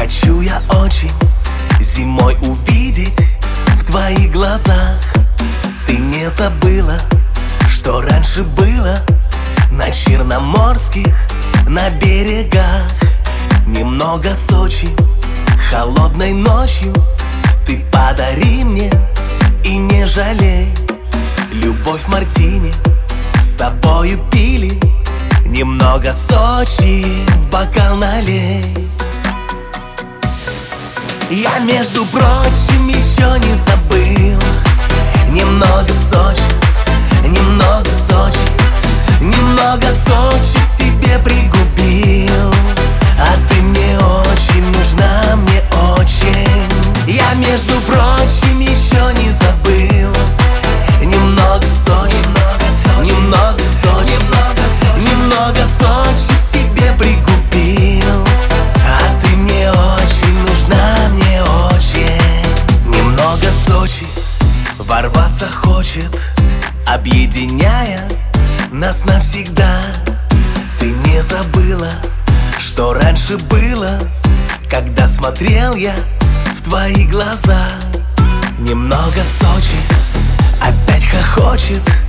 Хочу я очень зимой увидеть в твоих глазах. Ты не забыла, что раньше было на черноморских, на берегах. Немного Сочи, холодной ночью ты подари мне и не жалей. Любовь мартини с тобою пили, немного Сочи в бокал налей. Я, между прочим, еще не забыл немного Сочи, немного Сочи, немного Сочи к тебе пригубил. А ты мне очень нужна, мне очень. Я, между прочим, еще не забыл немного Сочи, немного Сочи, немного Сочи к тебе пригубил. А ты мне очень нужна, мне очень. Немного Сочи ворваться хочет, объединяя нас навсегда. Ты не забыла, что раньше было, когда смотрел я в твои глаза. Немного Сочи опять хохочет,